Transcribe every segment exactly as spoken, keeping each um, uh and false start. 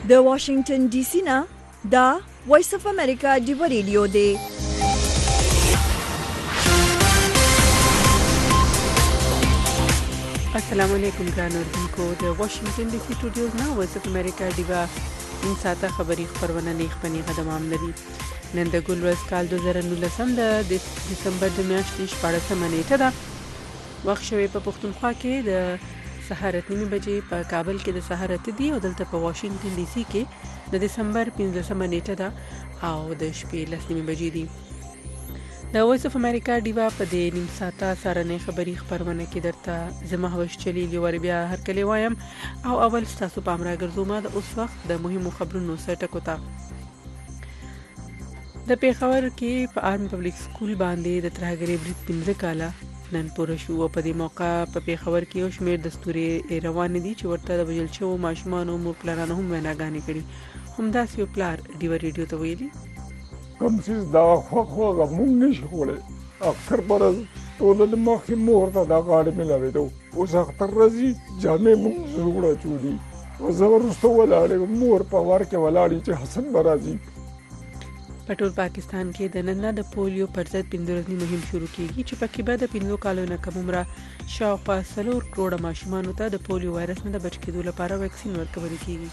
د واشنگټن ډي سي نه دا وایس اف امریکا ډیو ریډیو دی. السلام علیکم ګران اوردونکو، د واشنگټن ډي سي سټوډیوز نه وایس اف امریکا ډیو نن ساته خبری خبرونه نه خپنی قدم لري. نن د ګل ورځ کال دوه زره نولس د دسمبر د میاشتې شپږمه نیټه ده. وخت شوی په پښتونخوا کې د سهار اتنیمه بجې، په کابل کې د سهار اته دي او دلته په واشنگټن ډي سي کې د دسمبر پنځمه نیټه ده او د شپې لس نیمه بجې دي. د وایس اف امریکا ډیوا په دې نیم ساعته سارنې خبری خبرونه کې درته زما هوش چلی لور بیا هر کله وایم او اول تاسو په امر ګرځوم د اوس وخت د مهمو خبرونو سره ټکوتا. د پیښور کې په آرمي پبلک سکول باندې د ترهګرۍ برید پنځه کاله نن پوره شو او په دې موقع په پیښور کې یو شمېر دستوري روان دي چې ورته د وژل شوو ماشومانو مور پلانانو هم ویناګانې کړي. همداسې یو پلار ډیو ریډیو ته ویلي کوم څه دا خو خو موږ نشو کولی. اکثر برز ټول د مخې مور ته دا غاړې ملاوېدو، اوس اختر راځي جامې موږ زړه چودي او زه وروسته ولاړې مور په وار کې ولاړې چې حسن به راځي. په ټول پاکستان کې د نن د پولیو پر ضد پنځه ورځنی مهم شروع کیږي چې پکې به د پنځو کالو نه کم عمره شاوخوا څلور کروڑه ماشومانو ته د پولیو وایرس نه د بچ کېدو لپاره ویکسین ورکول کیږي.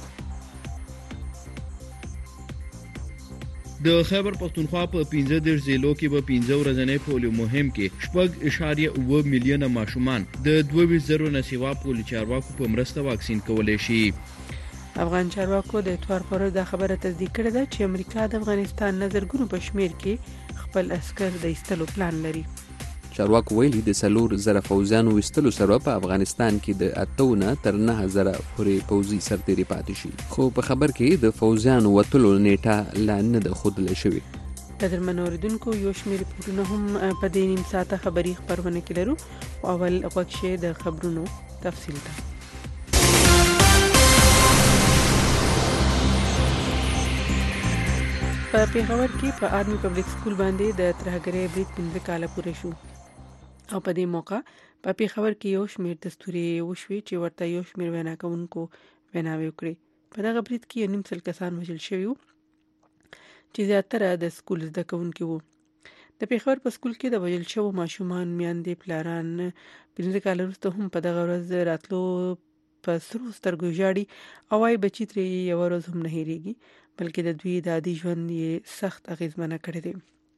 د خیبر پښتونخوا په پنځه دېرش ضلعو کې به پنځه ورځنی پولیو مهم کې شپږ اعشاریه اووه میلیونه ماشومان د دوه ویشت زرو نه سیوا پولیو چارواکو په مرسته واکسین کولی شي. افغان چارواکو د اتوار پر ورځ دا خبره تصدیق کړې ده چې امریکا د افغانستان نظرګونو په شمیر کې خپل عسكر د ایستلو پلان لري. چارواکو ویلي د څلور زره فوجیانو ایستلو سره په افغانستان کې د اته نه تر نه زره پورې پوځي سرتېري پاتې شي، خو په خبر کې د فوجیانو وتلو نیټه لا نه ده ښودل شوې. قدرمن اوریدونکو، یو شمېر ریپورټونه هم په دې نیم ساعته خبري خبرونه کې لرو او اول غوږ شئ د خبرونو تفصیل ته. په پیښور کې په آرمي پبلک سکول باندې د ترهګرۍ برید پنځه کاله پوره شو او په دې موقع په پیښور کې یو شمېر دستوري وشوي چې ورته یو شمېر وینا کوونکو ویناوې وکړي. په دغه برید کې نیم سل کسان وژل شوي وو چې زیاتره د سکول زده کوونکي وو. د پیښور په سکول کې د وژل شوو ماشومان میندې پلاران پنځه کاله وروسته هم په دغه ورځ راتلو په سرو سترګو ژاړي او وايي بچي ترې یوه ورځ هم نه هېرېږي، بلکې د دوی د عادي ژوند یې سخت اغیزمنه کړی دی.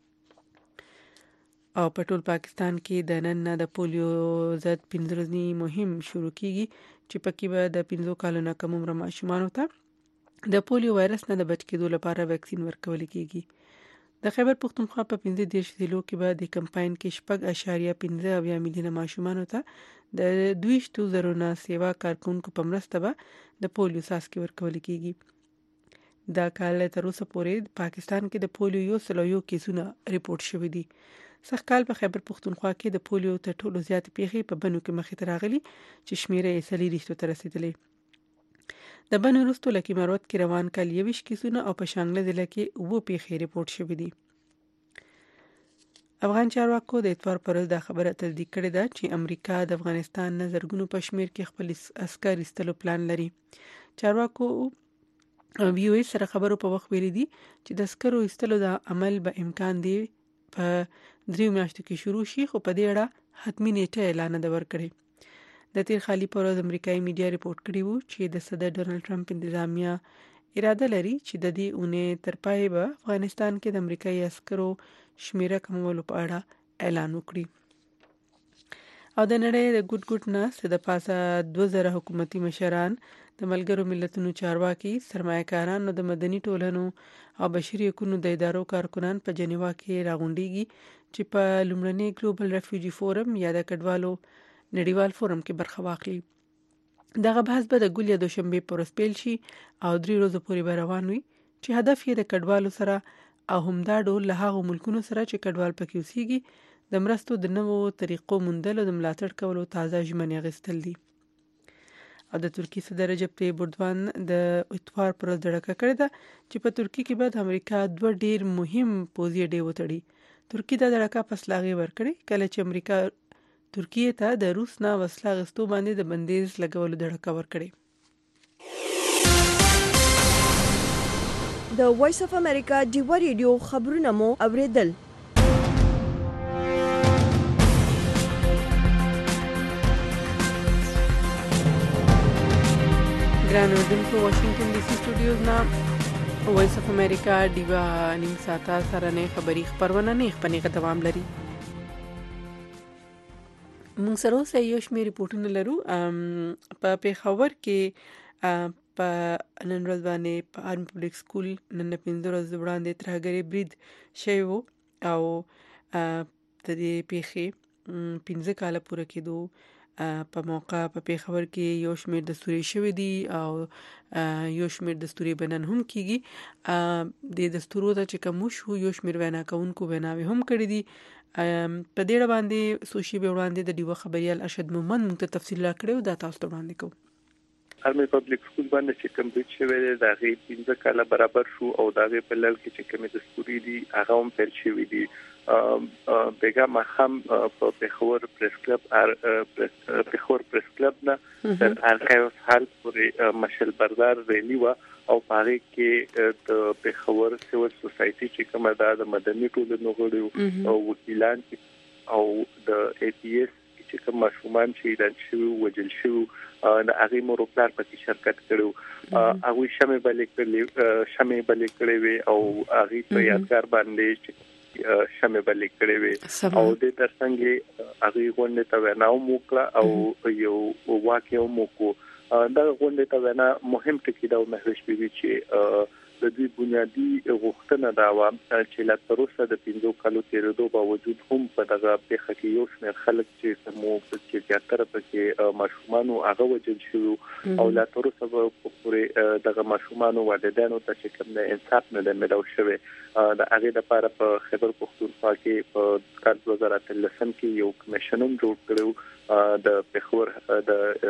او په ټول پاکستان کې د نن نه د پولیو ضد پنځه ورځنی مهم شروع کیږي چې پکې به د پنځو کالو نه کم عمره ماشومانو ته د پولیو وایرس نه د بچ کېدو لپاره ویکسین ورکول کیږي. د خیبر پښتونخوا په پنځه دېرش ضلعو کې به د کمپاین کې شپږ اعشاریه پنځه اویا میلیونه ماشومانو ته د دوه ویشت زرو نه سیوا کارکونکو په مرسته به د پولیو څاڅکي ورکول کیږي. دا کال تر اوسه پورې پاکستان کې د پولیو یو سل یو کیسونه ریپورت شوي دي. سږ کال په خیبر پښتونخوا کې د پولیو تر ټولو زیات پیښې په بنو کې مخې ته راغلي چې شمیره یې څلېرویشتو ته رسېدلې. د بنو وروسته لکي مروت کې روان کال یوویشت کیسونه او په شانګله ضلع کې اووه پیښې ریپورت شوي دي. افغان چارواکو د اتوار پر ورځ دا خبره تصدیق کړې ده چې امریکا د افغانستان نظرګونو په شمیر کې خپل عسكر ایستلو پلان لري. چارواکو وی او ای سره خبرو په وخت ویلي دي چې د عسکرو ایستلو د عمل به امکان دی په دریو میاشتو کې شروع شي، خو په دې اړه حتمي نیټه اعلان نه ده ورکړې. د تیر خالي پر ورځ امریکایي میډیا ریپورت کړی وو چې د صدر ډونالد ټرمپ انتظامیه اراده لري چې د دې اونۍ تر پای به افغانستان کې د امریکایي عسکرو شمیره کمولو په اړه اعلان وکړي. او د نړۍ د ګډ ګډ نه د پاسه دوه زره حکومتي مشران، د ملګرو ملتونو چارواکي، سرمایه‌کاران او د مدني ټولنو او بشري حقوقو د ادارو کارکنان په جنیوا کې راغونډيږي چې په لومړني ګلوبل ریفیوجی فورم یا د کډوالو نړیوال فورم کې برخه واخلي. دغه بحث به د ګل یا دوشنبه پر ورځ پیل شي او درې ورځې پورې به روان وي چې هدف یې د کډوالو سره او همدا ډول له هغو ملکونو سره چې کډوال پکې اوسېږي د مرستو د نوو طریقو موندل او د ملاتړ کولو تازه ژمنې اخیستل دي. او د ترکی صدر رجب طیب اردوغان د اتوار پر ورځ ډډه کړې ده چې په ترکی کې به د امریکا دوه ډیر مهم پوځي اډې وتړي. ترکی دا ډډه پس لاغي ورکړي کله چې امریکا ترکیه ته د روس نه وسله غستو باندې د بندیز لګولو ډډه ورکړي. د وایس اف امریکا ډیوا ریډیو خبرونه مو اوریدل. ګران اوردونکو، واشنگټن ډي سي سټوډیوز نه وایس اف امریکا ډیوا نیم ساعته سره نه خبري خبرونه نه خپنه دوام لري. موږ سره اوس یو شمېر ریپورتونه لرو. په پیښور کې په نن ورځ باندې په آرمي پبلک سکول نن پنځه ورځې وړاندې ترهګري برید شوی و او د دې پیښې پنځه کاله پوره کېدو په موقع په پیښور کې یو شمېر دستوري شوی دی او یو شمېر دستوري بنن هم کیږي. د دستورو ته چې کوم شو یو شمېر وینا کوونکو ویناوي هم کړې دي. په دې اړه باندې سوشي به وړاندې د دیو خبريال ارشد مومن موږ ته تفصیل راکړو دا تاسو ته وړاندې کوم. آرمي پبلک سکول باندې چې کوم د شوی د غي پنځه کاله برابر شو او د غي په لړ کې چې کوم دستوري دي هغه هم پر شوی دي. بیگا مخم په پیښور پریس کلب ار پیښور پریس کلب نه تر ارکایوس حال پورې مشل بردار ریلی و او پاره کې د پیښور سیول سوسايټي چې کومه د مدني ټولنو غړي او وکیلان او د ای پی ایس چې کوم مشمومان چې د شو وجل شو د هغه مروپلار په شرکت کړو هغه شمه بلې کړې شمه بلې کړې او هغه په یادګار باندې شمه بلې کړې وي او د ترڅنګ هغه غونډه ته وناو موکړه او یو واقعي موکو دا غونډه ته ونا مهم ټکی دا مهوش بي چې د دې بنیادی غوښتنه دا و چې لا تر اوسه د پنځو کالو تیرېدو باوجود هم په دغه پیښه کې یو شمېر خلک چې سمو په کې زیاتره پکې ماشومان او هغه وجل شو او لا تر اوسه په پوره دغه ماشومان او والدینو ته چې کوم انصاف نه ملو شوی د هغه لپاره په خبر پښتونخوا کې په کال دوه هزار اتلس کې یو کمیشن هم جوړ کړو د پیښور د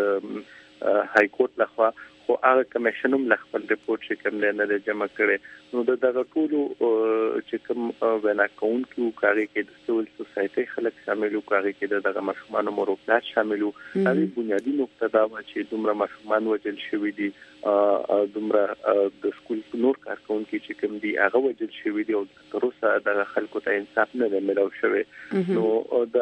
های کورټ لخوا خو هغه کمیشن هم خپل ریپورت چې کوم نه جمع کړي نو دغه ټولو چې کوم وینا کوونکو کاري کې د سیول سوسايټي خلک شاملو کاري کې دغه مشمانو مروپلات شاملو هغه بنیادی نقطه دا و چې دومره مشمان وجل شوی دي دومره د سکول نور کارکونکو چې کوم دي هغه وجل شوی دي او تر اوسه د خلکو ته انصاف نه ملو شوی نو د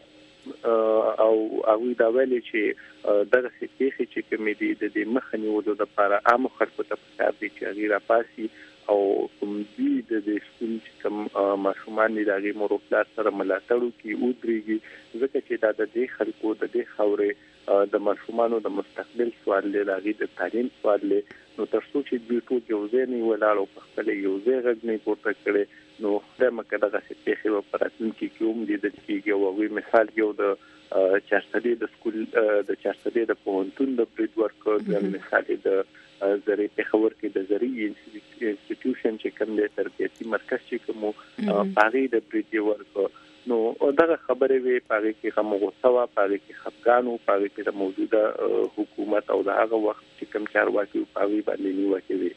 او او دا ویلي چې دغه سپېخي چې کوم دي د دې مخنیولو لپاره عام خلکو ته پکار دي چې غیر پاسي او کوم دي د دې سکول چې کوم ماشومان دي دغه مروپلات سره ملاتړو کې او درېږي ځکه چې دا د دې خلکو د دې خوري د ماشومانو د مستقبل سوال لري د تعلیم سوال لري نو تاسو چې دوی ټول یو ځای نه ولاړو په خپل یو ځای غږ نه پورته کړي نو خدامه کده غسه پیخي و پراتن کې کوم دي د کېږي او وی مثال یو د چارسدي د سکول د چارسدي د پونتون د برید ورک د مثال د زری پیښور کې د زری انسټیټیوشن چې کوم د تربیتي مرکز چې کوم پاري د برید ورک نو دغه خبره وی پاره کې کوم غوسه پاره کې خفګانو پاره کې د موجوده حکومت او دغه وخت چې کوم چارواکي پاره باندې نیوکه وی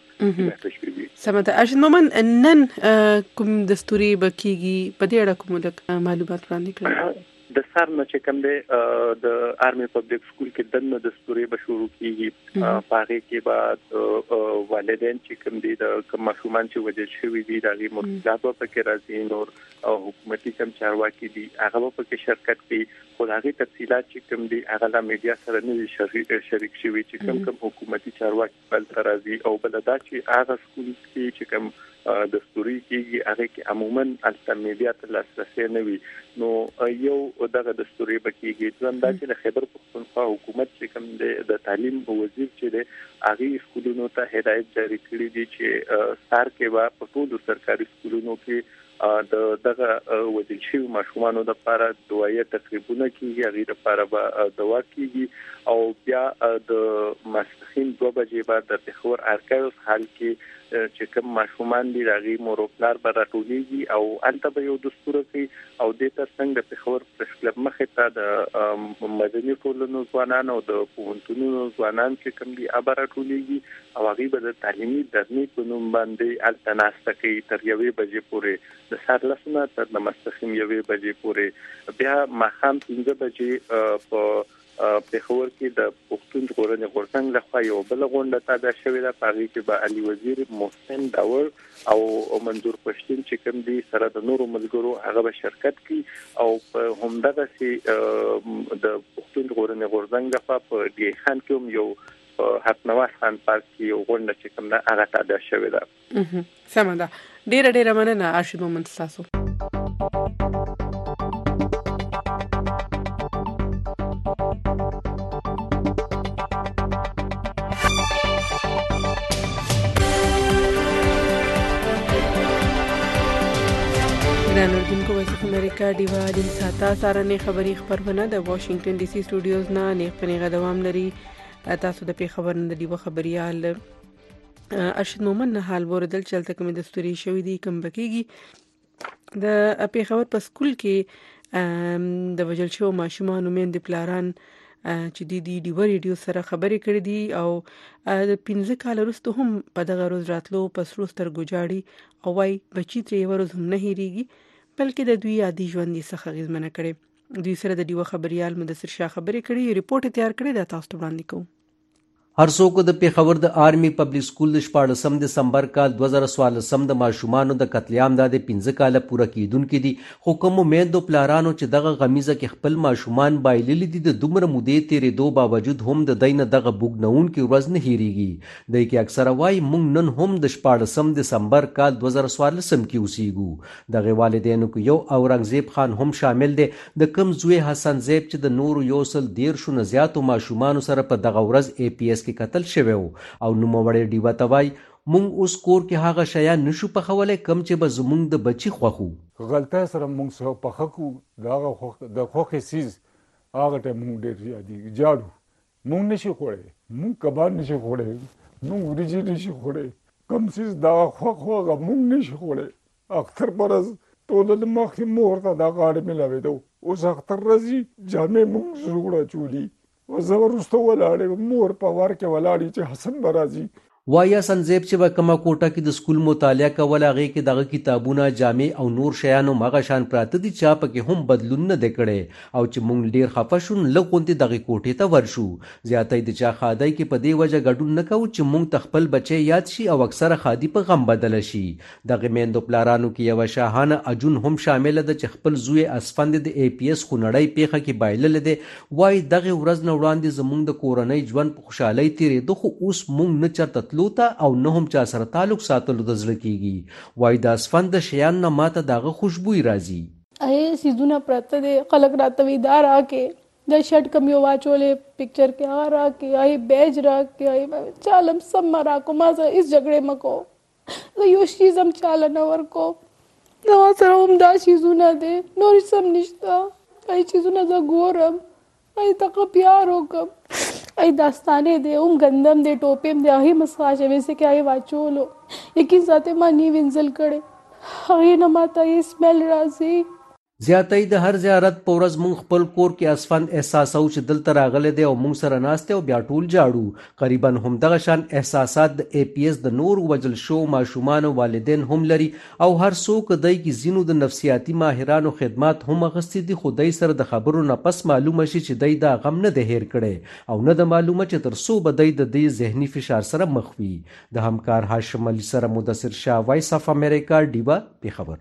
سمته ارشد مومن نن کوم دستوري بکیږي په دې اړه کوم معلومات وړاندې کړئ. د سر نه چې کوم دی د آرمي پبلک سکول کې دنه دستوري به شروع کیږي پاره کې بعد والدین چې کوم دي د ماشومان چې وجل شوی دي دغه مرتبه په کې راځي نور او حکومتي کم چارواکي دي هغه په کې شرکت کوي خو هغه تفصيلات چې کوم دي هغه د میډیا سره نه شریک شریک شوی چې کوم کوم حکومتي چارواکي بل راځي او بل دا چې هغه سکول کې چې کوم دستوري کېږي هغه کې عموما الته میډیا ته لاسرسي نه وي نو یو دغه دستوري بکیږي ځکه چې د خبر پښتونخوا حکومت چې کوم د تعلیم وزیر چې د هغه سکولونو ته هدایت جاری کړی دی چې سار کې وا په ټولو سرکاري سکولونو کې د دغه وزیر شي ماشومانو د لپاره دوايي تقریبونه کیږي هغه لپاره به دوا کیږي او بیا د ماسخین دوه بجې بعد د پیښور ارکایوس حال کې چې کوم ماشومان دي راغي موروپلار به راټولېږي او الته به یو دستور کوي او د ترڅنګ د پیښور پریس کلب مخې ته د مدني ټولنو ځوانان او د پوهنتونونو ځوانان چې کوم دي ابا راټولېږي او هغه به د تعلیمي درنې په نوم باندې الته ناسته کوي تر یوې بجې پورې د سهار لسنه تر د ماسپښین یوې بجې پورې بیا ماښام پنځه بجې په پېښور کې د پښتون ژغورنې غورځنګ لخوا یو بل غونډه تابع شوې ده. په هغه کې به علي وزیر، محسن داور او منظور پښتون چې کوم دي سره د نورو ملګرو هغه به شرکت کوي او په همدغه سي د پښتون ژغورنې غورځنګ لخوا په ډي خان کې هم یو حق نواز خان پارک کې یو غونډه چې کوم ده هغه تابع شوې ده. سمه ده. ډېره ډېره مننه ارشد مومند تاسو. ګران اردوونکو، وایس اف امریکا ډیوا د ساته سارنې خبري خبرونه د واشنگټن ډي سي سټوډیوز نه نیغ پنیغه دوام لري. تاسو د پی خبر نه د ډیوا خبريال ارشد مومند نه حال وردل چلته کوم د ستوري شوې دي کوم بکیږي د پی خبر په سکول کې د وجل شو ماشومان ومن د پلاران چې د دې ډیوا ریډیو سره خبرې کړې دي او د پنځه کال وروسته هم په دغه روز راتلو پسرو سترګو جاړي او وايي بچی ترې ورځ هم نه هېریږي بلکې د دوی عادي ژوند یې څخه غیزمنه کړي. دوی سره د ډیوا خبريال مدثر شاه خبرې کړي. ریپورت تیار کړی دا تاسو ته وړاندې کوم. هر څوک د پیښور د آرمي پبلک سکول د شپاړسم دسمبر کال دوه زره څوارلسم د ماشومانو د قتل عام د پنځه کاله پوره کیدونکو دي، خو کوم میندو پلارانو چې دغه غمیزه کې خپل ماشومان بایللي دي د دومره مودې تیرېدو باوجود هم د دینه دغه بوګنونکي ورځ نه هېریږي. دی کې اکثره وایي موږ نن هم د شپاړسم دسمبر کال دوه زره څوارلسم کې اوسېږو. دغه والدینو کې یو اورنګزیب خان هم شامل دی، د کم زوی حسن زیب چې د نورو یو سل دیرشو نه زیاتو ماشومانو سره په دغه ورځ ای پی ایس کې قتل شوی وو او نوموړی ډیوا ته وایي مونږ اوس کور کې هغه شیان نشو پخولی کم چې به زمونږ د بچي خوښو. غلطه سره مونږ سره پخه کړو د هغه د خوښې څیز هغه ټایم مونږ ډېر یادېږي. جاړو مونږ نشي خوړی، مونږ کباب نشي خوړی، مونږ وریجې نشي خوړی، کوم څیز د هغه خوښ و هغه مونږ نشي خوړی. اختر په ورځ ټوله د مخکې مور ته دا غاړې میلاوېده، اوس اختر راځي جامې مونږ زړه چولي زه وروسته ولاړې مور په ور کې ولاړې چې حسن به راځي. وایا سنزیب چې به کومه کوټه کې د سکول مطالعه کوله هغې کې دغه کتابونه جامې او نور شیانو مغه شان پراته دي چې پکې هم بدلون نه دی کړی او چې موږ ډېر خفه شو لږ غوندې دغې کوټې ته ورشو. زیاتی د چا خادی کې په دې وجه ګډون نه کوو چې موږ ته خپل بچی یاد شي او اکثره خادي په غم بدله شي. دغې میندو پلارانو کې یوه شاهانه اجون هم شامله ده چې خپل زوی اسفند د ای پی ایس خونړی پیښه کې بایللی دی. وایي دغې ورځ نه وړاندې زموږ د کورنۍ ژوند په خوشحالۍ تېرېده خو اوس موږ نه چېرته تلو او نه هم چا سره تعلق ساتلو د زړه کېږي. وایي د اسفند د شیان نه ماته دغه خوشبوی راځي. ای سیزونه پرته دی خلک راته وایي دا راکې د شرټ کم یو واچولې پکچر کې هغه راکې ای بیج راکې ای چالم سم ما راکو ما سره هېڅ جګړې مه کوو زه یو شیز هم چاله نه ورکوم زما سره هم دا شیزونه دی نور هېڅ هم نشته ای چیزونه زه ګورم ای دغه پیار وکړم ای داستانې دی هم ګندم دی ټوپیم دی هغې مسخا شوې چې کې هغې واچولو یقین ساتئ ما نی وینځل کړی هغې نه ما ته یې سمیل راځي. زیاتی د هر زیارت په ورځ مونږ خپل کور کې اسفند احساسو چې دلته راغلی دی او مونږ سره ناست دی او بیا ټول جاړو. قریبا همدغه شان احساسات د ای پی ایس د نور وجل شو ماشومانو والدین هم لري او هر څوک دی کې ځینو د نفسیاتي ماهرانو خدمات هم اخیستي دي خو دی سره د خبرو نه پس معلومه شي چې دی دا غم نه دی هیر کړی او نه د معلومه چې تر څو به دی د دې ذهني فشار سره مخ وي. د همکار هاشم علي سره مدثر شاه، وایس اف امریکا، ډیوا، پیښور.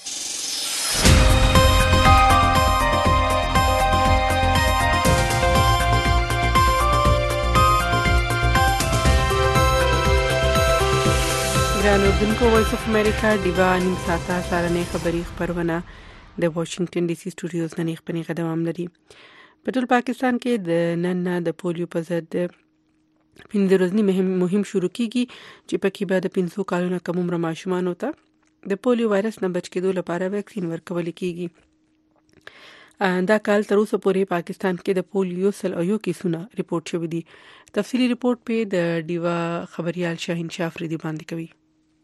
ګران اردوونکو، وایس اف امریکا ډیوا نیم ساته سارنې خبري خبرونه د واشنگټن ډي سي سټوډیوز نه نیغ پنیغه دوام لري. په ټول پاکستان کې د نن نه د پولیو په ضد پنځه ورځنی مهم شروع کیږي چې پکې به د پنځو کالونو کم عمر ماشومانو ته د پولیو وایرس نه بچ کېدو لپاره ویکسین ورکول کیږي. دا کال تر اوسه پورې پاکستان کې د پولیو سل او یو کیسونه ریپورت شوي دي. تفصیلی ریپورت په د ډیوا خبريال شاهین شاه افریدي باندې کوي.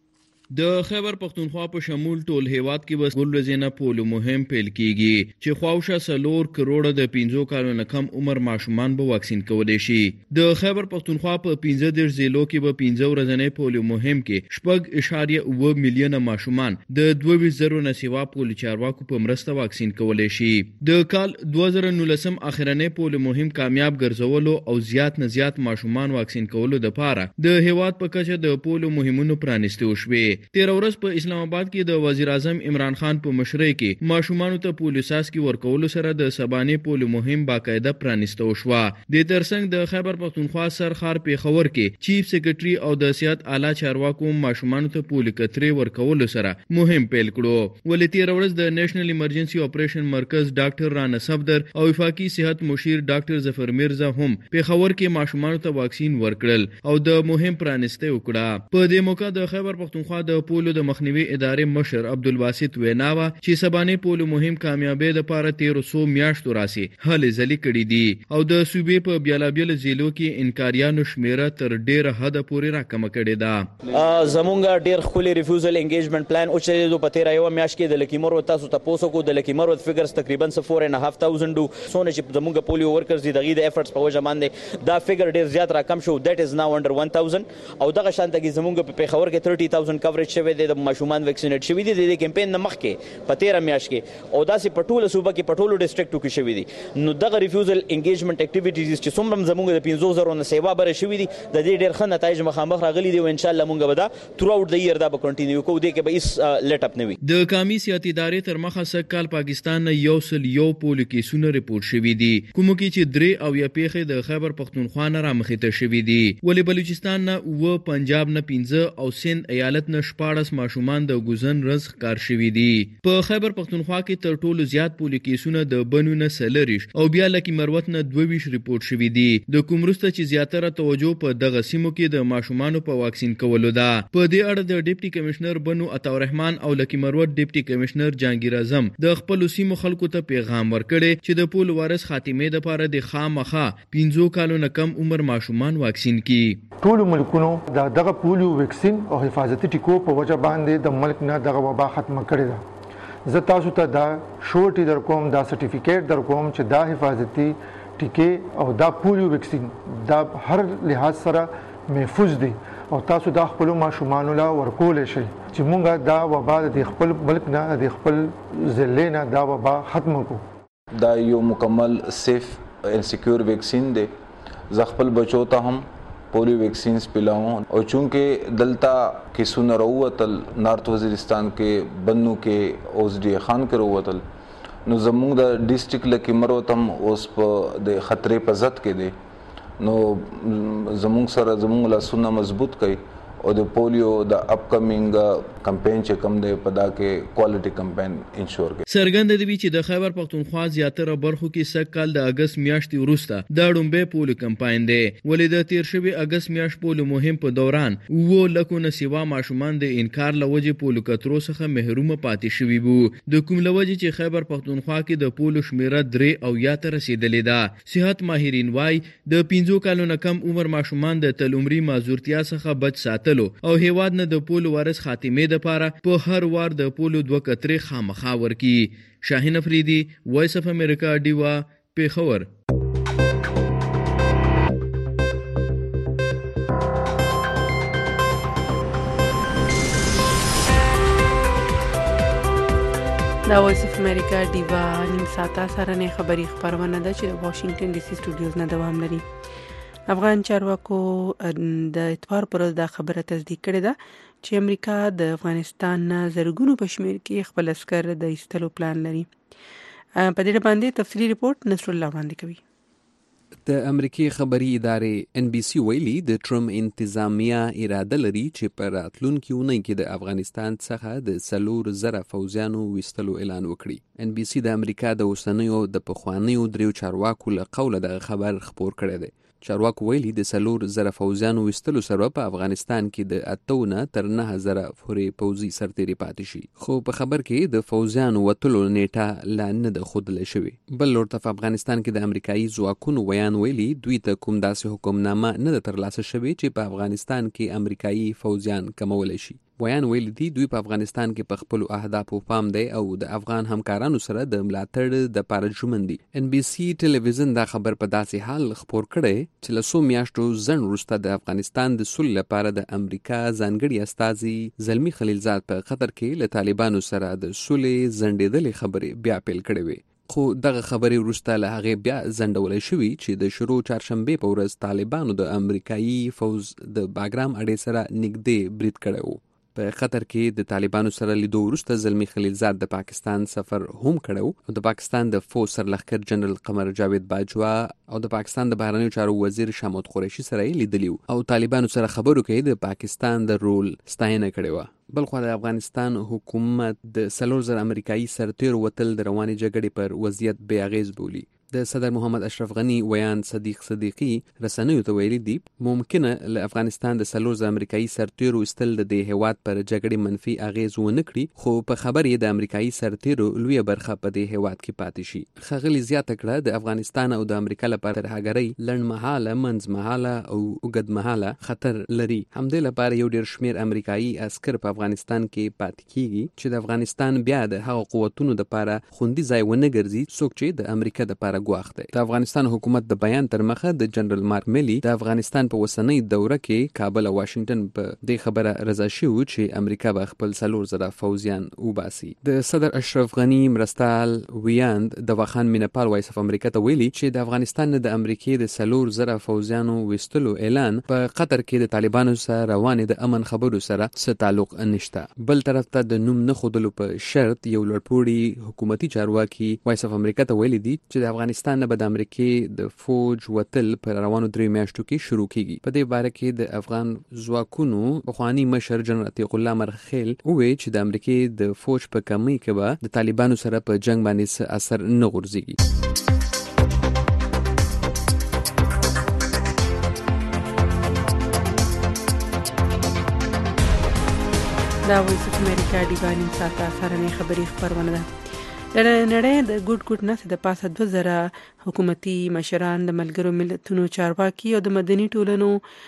د خیبر پختونخوا په شمول ټول هیواد کې بس ګل زینه پولیو مهم پیل کیږي چې خواوشه سلور کروڑه د پنځو کالو نه کم عمر ماشومان به واکسین کولای شي. د خیبر پختونخوا په پنځه دیرش ضلعو کې به پنځه ورځې پولیو مهم کې شپږ اشاریه اوه میلیونه ماشومان د دوه ویشت زرو نه سیوا پولیو چارواکو په مرسته واکسین کولای شي. د کال دوه زره نولسم اخرنی پولیو مهم کامیاب ګرځولو او زیات نه زیات ماشومان واکسین کولو لپاره د هیواد په کچه د پولیو مهمونو پرانیستي وشوي. تیر ورځ په اسلام آباد کې د وزیر اعظم عمران خان په مشرۍ کې ماشومانو ته پولیو ساسکي ورکولو سره د سبانې پولیو مهم باقاعده پرانیسته وشوه. د ترڅنګ د خیبر پختونخوا سرخار پیښور کې چیف سیکریټري او د صحت اعلی چارواکو ماشومانو ته پولیو کترې ورکولو سره مهم پیل کړو. ولې تیر ورځ د نېشنل ایمرجنسي اپریشن مرکز ډاکټر رانا صفدر او وفاقي صحت مشیر ډاکټر ظفر میرزا هم پیښور کې ماشومانو ته واکسین ورکړل او د مهم پرانیسته وکړه. په دې موقع د خیبر پختونخوا د پولیو د مخنیوي ادارې مشر عبدالباسط ویناوا چې سبانې پولیو مهم کامیابی د پاره تیر سو میاشتو راسي هلې ځلې کړې دي او د صوبې په بیلابیل ضلعو کې انکاریانو شمیره تر ډیره حد پورې راکمه کړې ده. زمونږ ډیر خولي ریفیوزل انګیجمنت پلان او چې د پتیر یو میاشت کې د لکیمر و تاسو تاسو کو د لکیمر فګرز تقریبا four and a half thousand سونه چې زمونږ پولیو ورکرز دي دغه د افورټس په وجه باندې دا فګر ډیر زیات راکم شو. دیٹ از ناو انډر one thousand او دغه شانتګي زمونږ په پیښور کې thirty thousand کوریج شوی دی. د ماشومان ویکسینیټ شوی دي د کمپاین نه مخکې په تیره میاشت کې او داسې په ټوله صوبه کې په ټولو ډسټریکټو کې شوی دي. نو دغه ریفیوزل انګیجمنت اکټیویټیز چې څومره زموږ د پنځو زرو نه سیوا بره شوی دي د دې ډېر ښه نتایج مخامخ راغلي دي او ان شاء الله موږ به دا تھرو اوټ د ایئر دا به کنټینیو کوو. دې کې به هیڅ لیټ اپ نه وي. د قومي سیاحتي ادارې تر مخه سږ کال پاکستان نه یو سل یو پولیو کیسونه ریپورټ شوي دي کومو کې چې درې او یا پیښې د خیبر پختونخوا نه رامخې ته شوي دي. ولې بلوچستان نه اوه، پنجاب نه پنځه او سند ایالت نه شپاړس ماشومان د ګوزن رزق کار شوي دي. په خیبر پختونخوا کې تر ټولو زیات پولیو کیسونه د بنو نه سلریش او بیا لکه مروت نه دوه ویشت ریپورټ شوي دي. د کوم وروسته چې زیاتره توجه په دغه سیمو کې د ماشومانو په واکسین کولو ده. په دې اړه د ډیپټي کمشنر بنو عطاالرحمن او لکه مروت ډیپټي کمشنر جهانگیر اعظم د خپل سیمو خلکو ته پیغام ورکړي چې د پولیو وایرس خاتمې لپاره د خامخا پنځو کالو نه کم عمر ماشومان واکسین کړي. ټول ملکونو د دغه پولیو ویکسین او حفاظتي ټیکو په وجه باندې د ملک نه دغه وبا ختمه کړې ده. زه تاسو ته دا شورټي در کوم دا سرټیفیکیټ در کوم چې دا حفاظتي ټیکې او دا پولیو ویکسین دا هر لحاظ سره محفوظ دي او تاسو دا خپل ماشومان لا ورکول شي چې مونږه دا وبا د خپل ملک نه د خپل ضلع نه دا وبا ختمه کو. دا یو مکمل سیف اینڈ سکیور ویکسین دی. زه خپل بچو ته هم پولیو ویکسینز پلاؤں او چونکہ دلتا کیسونه راووتل نارت وزیرستان کې بنو کې اوس ډي خان کې راووتل نو زموږ د ډیسټریکټ لکه مروتم اوس په د خطرې په ضد کې دی. نو زموږ سره زموږ لاسونه مضبوط کړي او د پولیو د اپکمینګ کمپین چې کوم دی په دا کې کوالټي کمپین انشور کړي. څرګنده دی چې د خیبر پختونخوا زیاتره برخو کې سږ کال د اگست میاشتې وروسته دا ډومبه پولیو کمپاین دی. ولې د تیر شوي اگست میاشت پولیو مهم په دوران اوه لکو نه سیوا ماشومان د انکار لوجې پولیو کترو څخه محروم پاتې شوي وو. د کوم لوجې چې خیبر پختونخوا کې د پولیو شمیره درې او یا ته رسیدلې ده. صحت ماهرین وایي د پنځو کالو نه کم عمر ماشومان د تلعمري معذورتیا څخه بچ ساتل او هیواد نه د پولیو وایرس خاتمې لپاره په هر وار د پولیو دوه کترې خامخا ورکي. شاهین افریدي، وایس اف امریکا، ډیوا، پیښور. دا وایس اف امریکا ډیوا نیم ساعته سره نه خبري خبرونه ده چې د واشنگټن ډي سي سټوډیوز نه دوام لري. افغان چارواکو د اتوار پر ورځ دا خبره تصدیق کړې ده چې امریکا د افغانستان نه زرګونو په شمېر کې خپل عسکر د ایستلو پلان لري. په دې باندې تفصیلی ریپورت نصر الله وړاندې کوي. د امریکای خبري ادارې ان بي سي ویلي د ټرمپ انتظامیه اراده لري چې په راتلونکي اونۍ کې د افغانستان څخه د څلور زره فوجیانو ویستلو اعلان وکړي. ان بي سي د امریکا د اوسنیو د پخوانیو دریو چارواکو له قوله د خبر خبر کړی دی. چارواکو ویلي د څلور زره فوجیانو ویستلو سره په افغانستان کې د اتو نه تر نه زره پورې پوځي سرتېري پاتې شي. خو په خبر کې د فوجیانو وتلو نیټه لا نه ده ښودل شوې. بل لور ته په افغانستان کې د امریکایي ځواکونو ویان ویلي دوی ته کوم داسې حکمنامه نه ده ترلاسه شوې چې په افغانستان کې امریکایي فوجیان کمولی شي. ویان ویل دي دوی په افغانستان کې په خپل اهدافو پام دی او د افغان همکارانو سره د ملاتړ د پاره ژمن دي. ان بي سي ټلویزیون دا خبر په داسې حال خبر کړي چې له څو میاشتو ځن وروسته د افغانستان د سولې لپاره د امریکا ځانګړي استازي زلمی خلیلزاد په قطر کې له طالبانو سره د سولې ځنډېدلې خبرې بیا پیل کړې وي. خو دغه خبرې وروسته له هغې بیا ځنډولی شوي چې د شروع چهارشنبې په ورځ طالبانو د امریکایي فوز د باګرام اډې سره نږدې برید کړی و. په قطر کې د طالبانو سره لیدو وروسته زلمی خلیلزاد د پاکستان سفر هم کړی او د پاکستان د فوج سرلښکر جنرال قمر جاوید باجوا او د پاکستان د بهرنیو چارو وزیر شاه محمود قریشي سره یې لیدلی او طالبانو سره خبرو کې د پاکستان د رول ستاینه کړې وه. بلخوا د افغانستان حکومت د څلور زره امریکایي سرتیرو وتل د روانې جګړې پر وضعیت بې اغېز بولي. د صدر محمد اشرف غنی ویان صدیق صدیقی رسنیو ته ویلي دي ممکنه له افغانستان د څلور زره امریکایي سرتیرو ایستل د دې هیواد پر جګړې منفي اغېز ونه کړي، خو په خبر یې د امریکایي سرتیرو لویه برخه په دې هیواد کې پاتې شي. ښاغلي زیاته کړه د افغانستان او د امریکا لپاره ترهګرۍ لنډمهاله، منځمهاله او اوږدمهاله خطر لري. همدې لپاره یو ډېر شمېر امریکایي عسکر په افغانستان کې پاتې کیږي چې د افغانستان بیا د هغو قوتونو لپاره خوندي ځای ونه ګرځي څوک چې د امریکا لپاره ګواښ دی. د افغانستان حکومت د بیان تر مخه د جنرال مارک میلی د افغانستان په وسنۍ دوره کې کابل او واشنگټن په دې خبره رضا شوي چې امریکا به خپل څلور زره فوزیان وباسي. د صدر اشرف غنی مرستال ویاند د واخان مینپال وایس اف امریکا ته ویلي چې د افغانستان د امریکای د څلور زره فوزیانو وستلو اعلان په قطر کې د طالبانو سره روانې د امن خبرو سره څه تعلق نشته. بل طرف ته د نوم نه ښودلو په شرط یو لوړپوړي حکومتي چارواکي وایس اف امریکا ته ویلي دي چې د افغانستان نه به د امریکې د فوج وتل پر روانو درې میاشتو کې شروع کیږي. په دې باره کې د افغان ځواکونو پخواني مشر جنرال عتیق الله مرخیل وویل چې د امریکې د فوج په کمۍ کې به د طالبانو سره په جنگ باندې څه اثر نه غورځېږي. دا وایس اف امریکا ډیوانین ساته سرنې خبري خبرونه ده. د نړۍ د ګډ ګډ نسل د پاسه دوه زره حکومتي مشران د ملګرو ملتونو چارواکي او د مدني ټولنو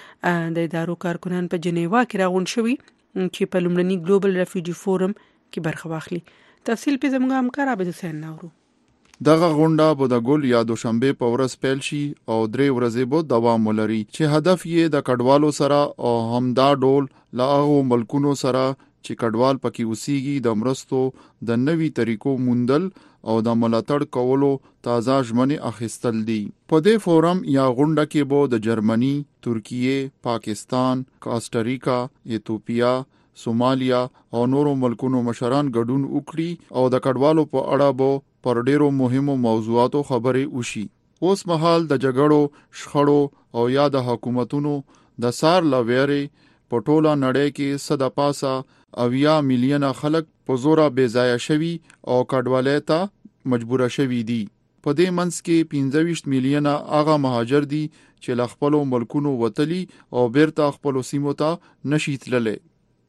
د ادارو کارکنان په جنیوا کې راغونډ شوي چې په لومړني ګلوبل ریفیوجی فورم کې برخه واخلي. تفصیل په زموږ همکار عبد حسین نورو. دغه غونډه به د ګل یا دوشنبه په ورځ پیل شي او درې ورځې به دوام ولري چې هدف یې د کډوالو سره او همدا ډول له هغو ملکونو سره چې کډوال پکې اوسېږي د مرستو د نوي طریقو موندل او د ملاتړ کولو تازه ژمنې اخیستل دي. په دې فورم یا غونډه کې به د جرمني، ترکیې، پاکستان، کاستاریکا، ایتوپیا، سومالیا او نورو ملکونو مشران ګډون وکړي او د کډوالو په اړه به پر ډیرو مهمو موضوعاتو خبرې وشي. اوس مهال د جګړو، شخړو او یا د حکومتونو د سار لویرې په ټوله نړۍ کې صد پاسه اویا میلیونه خلک په زوره بې ځایه شوي او کډوالۍ ته مجبوره شوي دي. په دې منځ کې پنځه ویشت میلیونه هغه مهاجر دي چې له خپلو ملکونو وتلي او بیرته خپلو سیمو ته نشي تللی.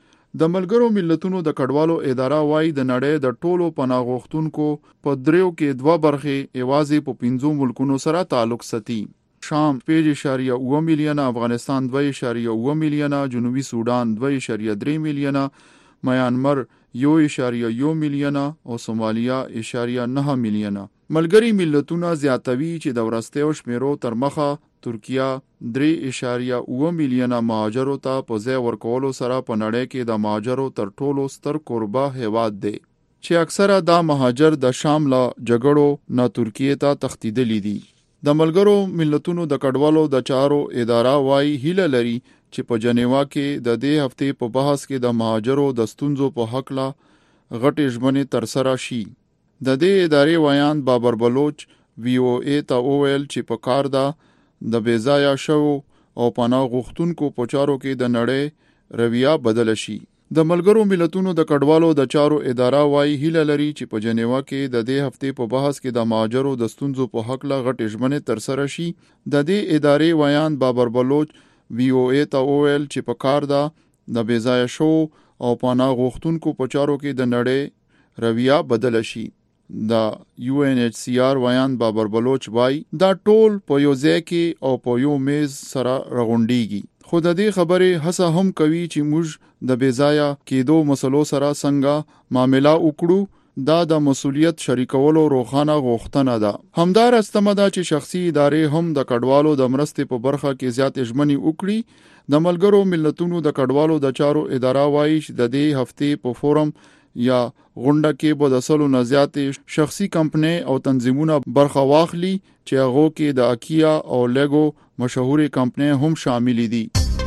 د ملګرو ملتونو د کډوالو اداره وايي د نړۍ د ټولو پناه غوښتونکو په دریو کې دوه برخې یوازې په پنځو ملکونو سره تعلق ساتي. شام پنځه اعشاریه اوه میلیونه، افغانستان دوه اعشاریه اوه میلیونه، جنوبي سودان دوه اعشاریه درې میلیونه، میانمار یو اعشاریه یو میلیونه او سومالیا اعشاریه نه میلیونه. ملګری ملتونه زیاتوي چې د ورستیو شمیرو تر مخه ترکیه درې اعشاریه اوه میلیونه مهاجرو ته په ځای ورکولو سره په نړۍ کې د مهاجرو تر ټولو ستر کوربه هیواد دی چې اکثره دا مهاجر د شام له جګړو نه ترکیې ته تښتیدلي دي. د ملګرو ملتونو د کډوالو د چارو اداره وايي هیله لري چې په جنیوا کې د دې هفتې په بحث کې د مهاجرو د ستونزو په حق لا غټې ژمنې ترسره شي. د دې ادارې ویان بابر بلوچ وی او ای ته وویل چې په کار ده د بې ځایه شوو او پناه غوښتونکو په چارو کې د نړۍ رویه بدله شي. د ملګرو ملتونو د کډوالو د چارو اداره وايي هیله لري چې په جنیوا کې د دې هفتې په بحث کې د مهاجرو د ستونزو په حق لا غټې ژمنې ترسره شي. د دې ادارې ویان بابر بلوچ وی او ای ته وویل چې په کار ده د بې ځایه شوو او پناه غوښتونکو په چارو کې د نړۍ رویه بدله شي. د یو ان ایچ سی آر ویان بابر بلوچ وايي دا ټول په یو ځای کې او په یو میز سره راغونډيږي، خو د دې خبرې هڅه هم کوي چې موږ د بیځایا کېدو مسلو سره څنګه معامله وکړو دا د مسولیت شریکولو روخانه غوښتنه ده. همدار استمه ده چې شخصي ادارې هم د کډوالو د مرستې په برخه کې زیات اجمنی وکړي. د ملګرو ملتونو د کډوالو د چارو اداره وایي چې د دې هفتې په فورم یا غونډه کې به د سلو نه زیاتې شخصي کمپنۍ او تنظیمونه برخه واخلي چې هغه کې د اکیا او لیګو مشهوري کمپنۍ هم شامل دي.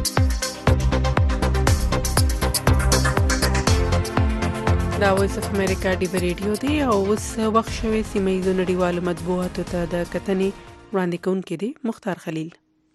دا وایس اف امریکا ډیو ریډیو دی او اوس وخت شوی سیمه ییزو نړیوالو مطبوعاتو ته د کتنې وړاندې کوونکی دی مختار خلیل.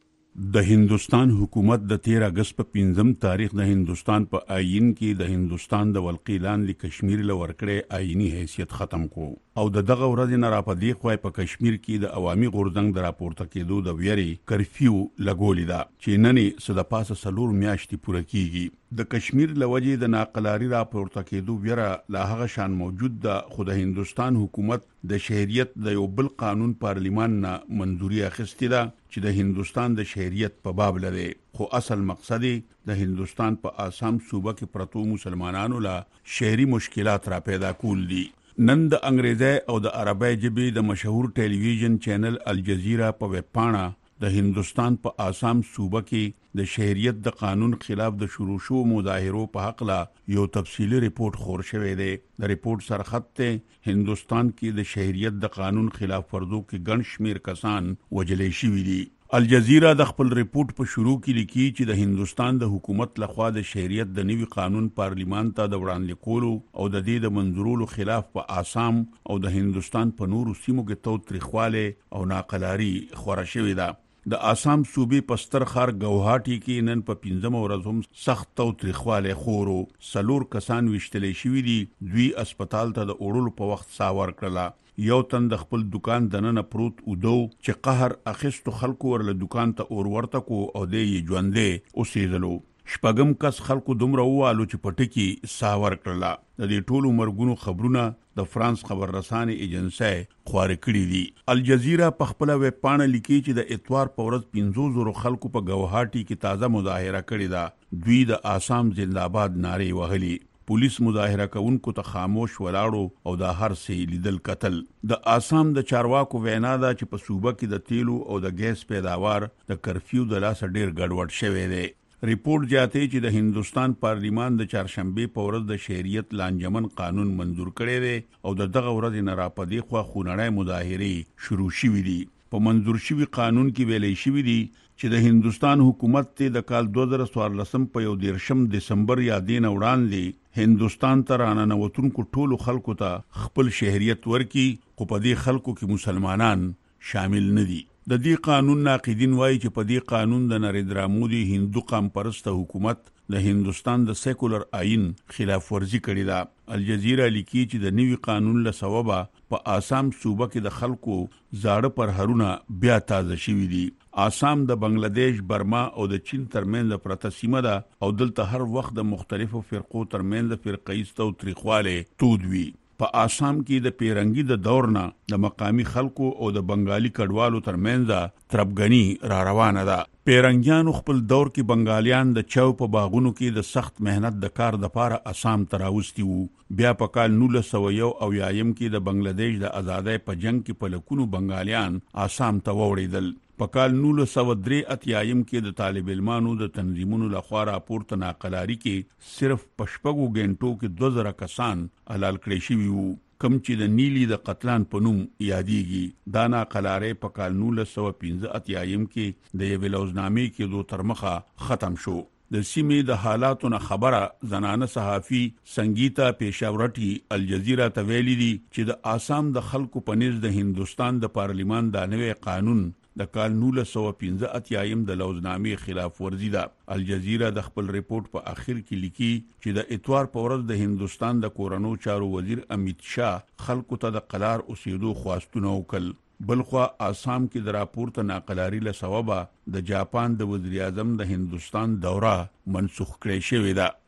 د هندستان حکومت د تیر اگست په پنځم تاریخ د هندستان په آئین کې د هندستان د ولقي لاندې کشمیر له ورکړې آئینی حیثیت ختم کو او د دغه ورځې نه راپدې خوای په کشمیر کې د عوامي غورځنګ د راپورته کېدو د ویری کرفیو لګولې ده چې ننې صد پاسه سلور میاشتې پوره کیږي. د کشمیر لوجې د ناقلاری راپورته کېدو ویره لا هغه شان موجود ده خو د هندستان حکومت د شهریت د یو بل قانون پارلیمان نه منځوري اخیستې ده چې د هندستان د شهریت په باب لري خو اصل مقصد د هندستان په آسام صوبه کې پرتو مسلمانانو لا شهري مشکلات را پیدا کول دي. نن د انګریزي او د عربی ژبې د مشهور ټلویزیون چینل الجزیره په ویب پاڼه د هندستان په آسام صوبه کې د شهریت د قانون خلاف د شروع شو مظاهرو په حق لا یو تفصیلی ریپورت خور شوی دی. د ریپورت سرخط ته هندستان کې د شهریت د قانون خلاف ورزو کې ګڼ شمیر کسان وجلې شوي دي. الجزیره د خپل ریپورت په شروع کې لیکي چې د هندستان د حکومت لخوا د شهریت د نوي قانون پارلیمان ته د وړاندې کولو او د دې د منځورولو خلاف په آسام او د هندستان په نورو سیمو کې توتریخواله او ناقلاری خوره شوې ده. د آسام صوبې په ستر ښار ګوهاټي کې نن په پنځمه ورځ هم سخت توتریخواله خورو سلور کسان وشتلې شوي دي. دوی اسپیټال ته د وړلو په وخت سا ورکړله. یو تن د خپل دکان دننه پروت ودو چې قهر اخیستو خلکو ورله دکان ته اور ورته کو او دې ژوندې اوسېدلو. شپږم کس خلکو دومره ووالو چې پټکی سا ورکړله. د دې ټولو مرګونو خبرونه د فرانس خبررسانې ایجنسی خواره کړي دي. الجزیره په خپل ویب پاڼه لیکي چې د اتوار په ورځ پنځو زرو خلکو په ګوهاټي کې تازه مظاهره کړې ده. دوی د آسام زنده‌باد نارې وهلي. پولیس مظاهره کوونکو ته خاموش ولاړو او د هر څه لیدل قتل. د آسام د چارواکو وینا ده چې په صوبه کې د تیلو او د ګیس پیداوار د کرفیو د لاسه ډیر ګډوډ شوی دی. ریپورت جاته چې د هندستان پارلیمان د چهارشنبه په ورځ د شهریت لانجمن قانون منظور کړی دی او د دغه ورځ نه راپدې خو خونړی مظاهره شروع شوې دي. په منظور شوی قانون کې ویلې شوی دی چې د هندستان حکومت ته د کال دوه زره څوارلسم په یو دیرشم دسمبر یا دین وړاندې هندستان ته راننوتونکو ټولو خلکو ته خپل شهریت ورکي خو په دې خلکو کې مسلمانان شامل نه دي. د دې قانون ناقدین وایي چې په دې قانون د نریندرا مودي هندو قام پرسته حکومت د هندستان د سیکولر آئین خلاف ورزي کړې ده. الجزیره لیکي چې د نوي قانون له سببه په آسام صوبه کې د خلکو زاړه پرهرونه بیا تازه شوي دي. آسام د بنگلاديش، برما او د چین ترمنځ پرته سیمه ده او دلته هر وخت د مختلفو فرقو ترمنځ فرقیز توتریخواله تود وي. په آسام کې د پیرنګي د دور نه د مقامی خلکو او د بنگالي کډوالو ترمنځ تربګنی را روانه ده. پیرنګیانو خپل دور کې بنگالیان د چاو په باغونو کې د سخت مهنت د کار د پاره آسام تراوستي وو. بیا په کال نولس سوه یو او یایم کې د بنگلاديش د آزادۍ په جنگ کې په لکونو بنگالیان آسام ته ووړېدل. په کال نولس سوه درې اتیایم کې د طالب علمانو د تنظیمونو لخوا راپورته ناقلاری کې صرف په شپږو غنټو کې دوه زره کسان حلال کړي شوي وو کم چې د نیلی د قتلان په نوم یادېږي. دا ناقلاری په کال نولس سوه پنځه اتیایم کې د یوې لوزنامې کې دو تر مخه ختم شو. د سیمې د حالاتو نه خبره زنانه صحافي سنگیتا پیشاورټي الجزیره ته ویلي دي چې د آسام د خلکو په نس د هندستان د پارلیمان د نوې قانون د کال نولس سوه پنځه اتیایم د لوزنامې خلاف ورزي ده. الجزیره د خپل ریپورت په اخر کې لیکي چې د اتوار په ورځ د هندستان د کورونو چارو وزیر امیت شاه خلکو ته د قلار اوسېدو خواستونه وکړل. بلخوا آسام کې د راپورته ناقلاری له سببه د جاپان د وزیر اعظم د هندستان دوره منسوخ کړې شوې ده.